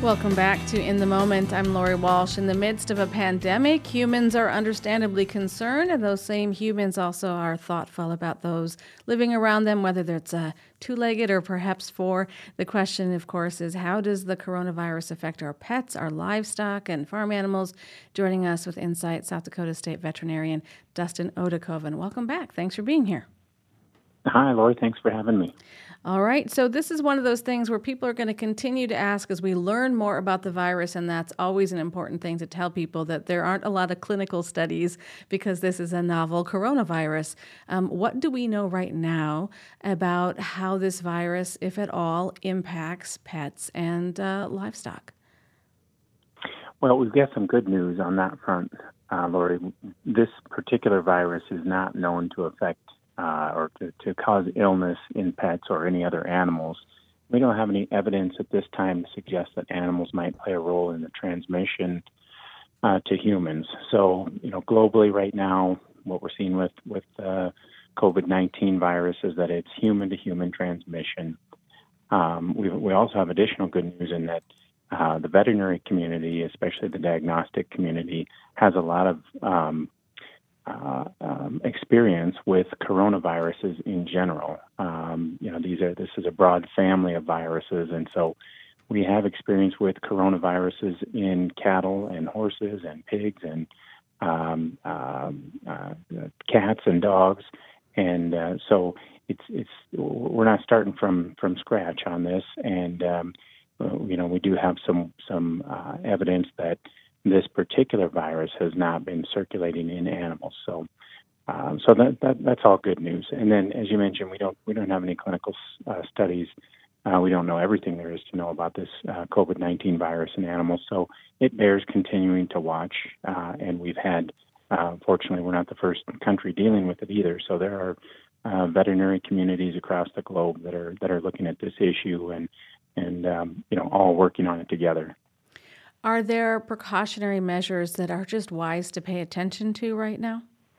Welcome back to In the Moment. I'm Lori Walsh. In the midst of a pandemic, humans are understandably concerned, and those same humans also are thoughtful about those living around them, whether it's a two-legged or perhaps four. The question, of course, is how does the coronavirus affect our pets, our livestock, and farm animals? Joining us with Insight, South Dakota State veterinarian Dustin Oedekoven. Welcome back. Thanks for being here. Hi, Lori. Thanks for having me. All right. So this is one of those things where people are going to continue to ask as we learn more about the virus, and that's always an important thing to tell people that there aren't a lot of clinical studies because this is a novel coronavirus. What do we know right now about how this virus, if at all, impacts pets and livestock? Well, we've got some good news on that front, Lori. This particular virus is not known to affect or to cause illness in pets or any other animals. We don't have any evidence at this time to suggest that animals might play a role in the transmission to humans. So, globally right now, what we're seeing with COVID-19 virus is that it's human-to-human transmission. We also have additional good news in that the veterinary community, especially the diagnostic community, has a lot of experience with coronaviruses in general. This is a broad family of viruses, and so we have experience with coronaviruses in cattle and horses and pigs and cats and dogs, and so we're not starting from scratch on this, and we do have some evidence that this particular virus has not been circulating in animals, so that's all good news. And then, as you mentioned, we don't have any clinical studies. We don't know everything there is to know about this COVID-19 virus in animals, so it bears continuing to watch. And we've had, fortunately, we're not the first country dealing with it either. So there are veterinary communities across the globe that are looking at this issue and all working on it together. Are there precautionary measures that are just wise to pay attention to right now?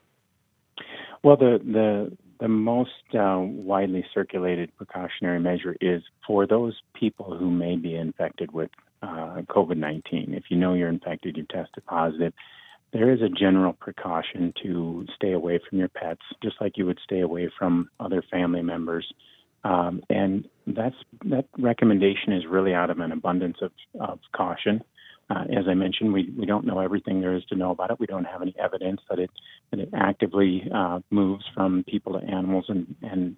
Well, the most widely circulated precautionary measure is for those people who may be infected with COVID-19. If you know you're infected, you've tested positive, there is a general precaution to stay away from your pets, just like you would stay away from other family members. And that recommendation is really out of an abundance of caution. As I mentioned, we don't know everything there is to know about it. We don't have any evidence that it actively moves from people to animals and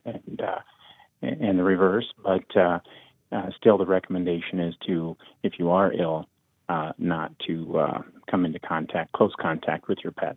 the reverse. But still, the recommendation is to, if you are ill, not to come into close contact with your pet.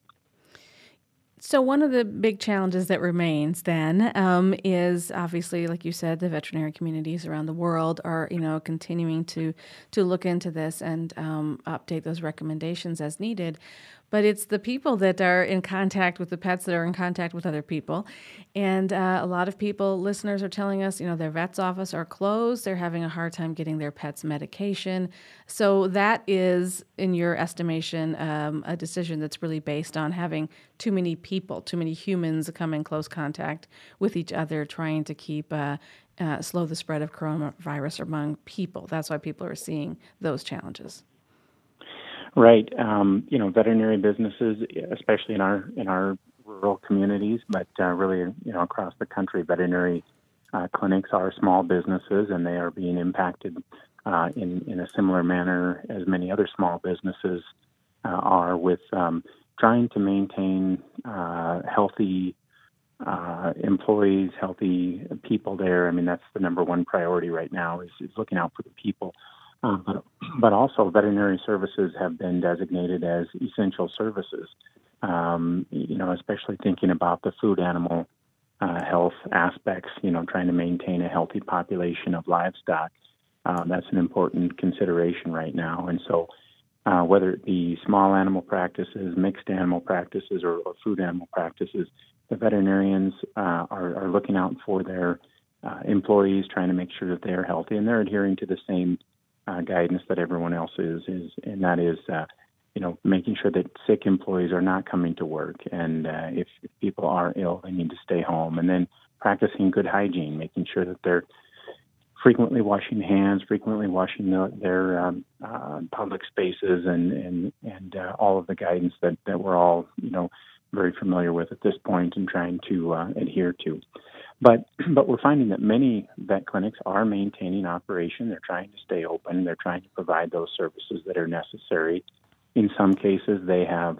So one of the big challenges that remains then is obviously, like you said, the veterinary communities around the world are, continuing to look into this and update those recommendations as needed. But it's the people that are in contact with the pets that are in contact with other people. And a lot of listeners are telling us, their vet's office are closed. They're having a hard time getting their pets medication. So that is, in your estimation, a decision that's really based on having too many people, too many humans come in close contact with each other, trying to keep slow the spread of coronavirus among people. That's why people are seeing those challenges. Right. Veterinary businesses, especially in our rural communities, but really, across the country, veterinary clinics are small businesses, and they are being impacted in a similar manner as many other small businesses are, with trying to maintain healthy employees, healthy people there. I mean, that's the number one priority right now is looking out for the people. But also veterinary services have been designated as essential services, especially thinking about the food animal health aspects, trying to maintain a healthy population of livestock. That's an important consideration right now. And so whether it be small animal practices, mixed animal practices, or food animal practices, the veterinarians are looking out for their employees, trying to make sure that they're healthy, and they're adhering to the same guidance that everyone else is, and that is, making sure that sick employees are not coming to work, and if people are ill, they need to stay home, and then practicing good hygiene, making sure that they're frequently washing hands, frequently washing their public spaces, and all of the guidance that we're all very familiar with at this point and trying to adhere to. But we're finding that many vet clinics are maintaining operation. They're trying to stay open. They're trying to provide those services that are necessary. In some cases, they have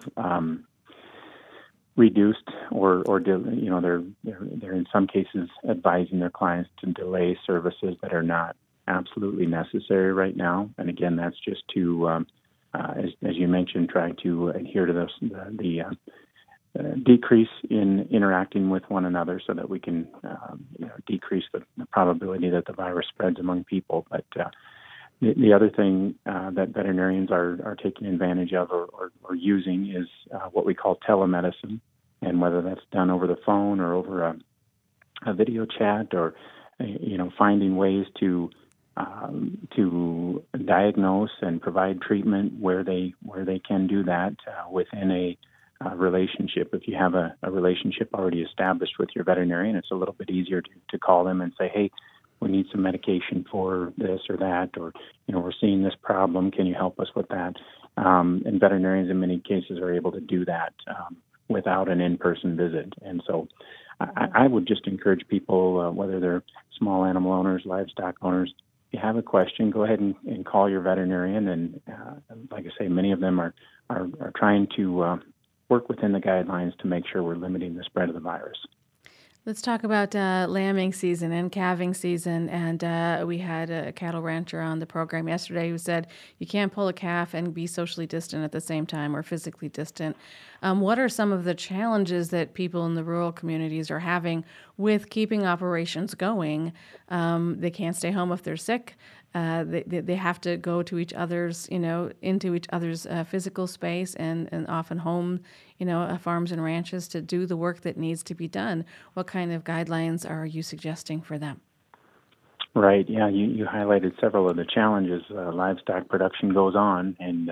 reduced they're in some cases advising their clients to delay services that are not absolutely necessary right now. And again, that's just to, as you mentioned, try to adhere to the decrease in interacting with one another so that we can decrease the probability that the virus spreads among people. But the other thing that veterinarians are taking advantage of or using is what we call telemedicine, and whether that's done over the phone or over a video chat, or finding ways to diagnose and provide treatment where they can do that within a relationship. If you have a relationship already established with your veterinarian, it's a little bit easier to call them and say, hey, we need some medication for this or that, or, we're seeing this problem. Can you help us with that? And veterinarians in many cases are able to do that without an in-person visit. And so I would just encourage people, whether they're small animal owners, livestock owners, if you have a question, go ahead and call your veterinarian. And like I say, many of them are trying to work within the guidelines to make sure we're limiting the spread of the virus. Let's talk about lambing season and calving season. And we had a cattle rancher on the program yesterday who said you can't pull a calf and be socially distant at the same time, or physically distant. What are some of the challenges that people in the rural communities are having with keeping operations going? They can't stay home if they're sick. They have to go to each other's, into each other's physical space and often home, farms and ranches to do the work that needs to be done. What kind of guidelines are you suggesting for them? Right. Yeah, you highlighted several of the challenges. Livestock production goes on, and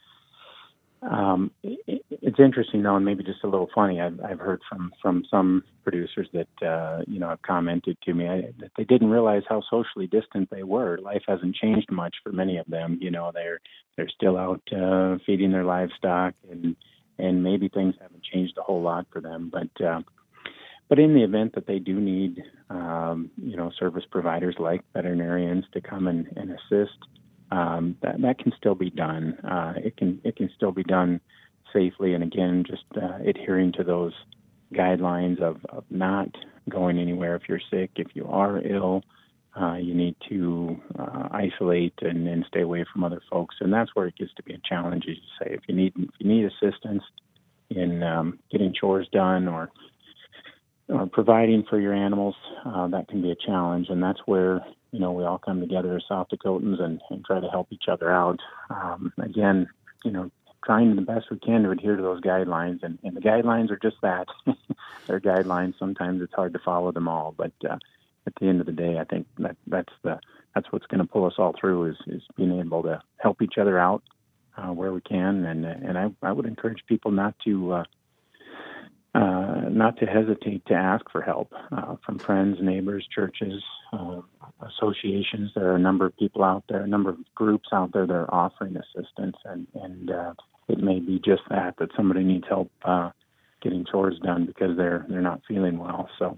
it's interesting, though, and maybe just a little funny. I've heard from some producers that have commented to me that they didn't realize how socially distant they were. Life hasn't changed much for many of them. They're still out feeding their livestock, and maybe things haven't changed a whole lot for them. But in the event that they do need service providers like veterinarians to come and assist, that can still be done. It can still be done safely, and again, just adhering to those guidelines of not going anywhere if you're sick. If you are ill, you need to isolate and stay away from other folks, and that's where it gets to be a challenge. As you say, if you need assistance in getting chores done or providing for your animals, that can be a challenge, and that's where we all come together as South Dakotans and try to help each other out. Again, trying the best we can to adhere to those guidelines, and the guidelines are just that. They're guidelines. Sometimes it's hard to follow them all, but at the end of the day, I think that's what's going to pull us all through is being able to help each other out where we can, and I would encourage people not to hesitate to ask for help from friends, neighbors, churches, associations. There are a number of people out there, a number of groups out there that are offering assistance, and it may be just that somebody needs help getting chores done because they're not feeling well. So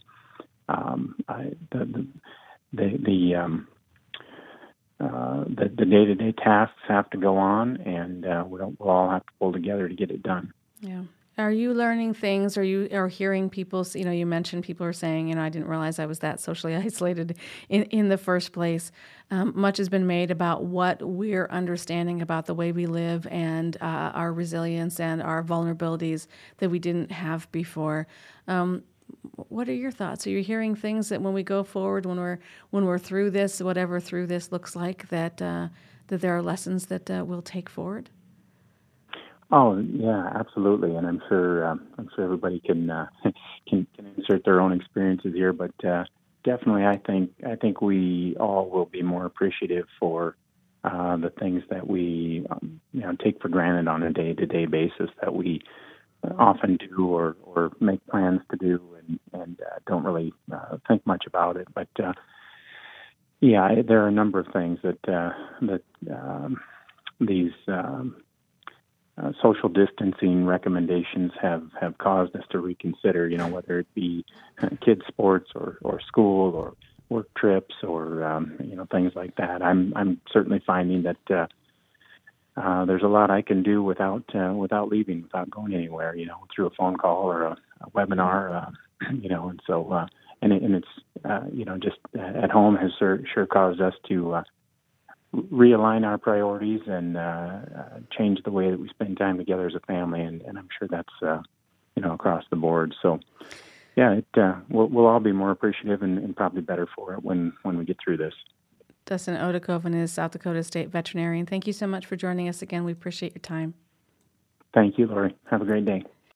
the day-to-day tasks have to go on, and we'll all have to pull together to get it done. Yeah. Are you learning things? Are you hearing people? You mentioned people are saying, I didn't realize I was that socially isolated in the first place. Much has been made about what we're understanding about the way we live and our resilience and our vulnerabilities that we didn't have before. What are your thoughts? Are you hearing things that when we go forward, when we're through this, whatever through this looks like, that there are lessons that we'll take forward? Oh yeah, absolutely, and I'm sure everybody can insert their own experiences here, but definitely, I think we all will be more appreciative for the things that we take for granted on a day-to-day basis that we often do or make plans to do and don't really think much about it, but. Yeah, there are a number of things that these social distancing recommendations have caused us to reconsider. Whether it be kids sports or school or work trips or things like that. I'm certainly finding that there's a lot I can do without leaving, without going anywhere. Through a phone call or a webinar. And so and it's just at home has sure caused us to realign our priorities and change the way that we spend time together as a family, and I'm sure that's across the board. So yeah, we'll all be more appreciative and probably better for it when we get through this. Dustin Odakoven is South Dakota State veterinarian. Thank you so much for joining us again. We appreciate your time. Thank you, Lori. Have a great day.